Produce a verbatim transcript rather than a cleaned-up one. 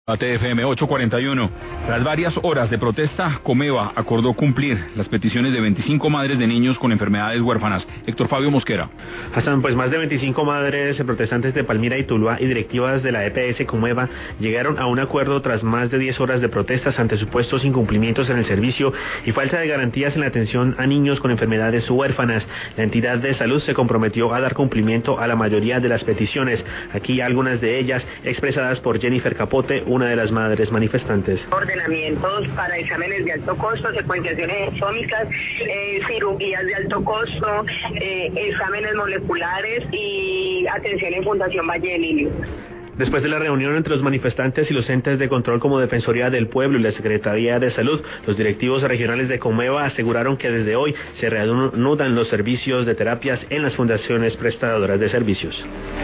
A T F M ocho cuarenta y uno. Tras varias horas de protesta, Comeva acordó cumplir las peticiones de veinticinco madres de niños con enfermedades huérfanas. Héctor Fabio Mosquera. Hasta pues más de veinticinco madres protestantes de Palmira y Tuluá y directivas de la E P S Comeva llegaron a un acuerdo tras más de diez horas de protestas ante supuestos incumplimientos en el servicio y falta de garantías en la atención a niños con enfermedades huérfanas. La entidad de salud se comprometió a dar cumplimiento a la mayoría de las peticiones. Aquí algunas de ellas expresadas por Jennifer Capote, una de las madres manifestantes. Ordenamientos para exámenes de alto costo, secuenciaciones exómicas, eh, cirugías de alto costo, eh, exámenes moleculares y atención en Fundación Valle del Lilio. Después de la reunión entre los manifestantes y los entes de control como Defensoría del Pueblo y la Secretaría de Salud, los directivos regionales de Comeva aseguraron que desde hoy se reanudan los servicios de terapias en las fundaciones prestadoras de servicios.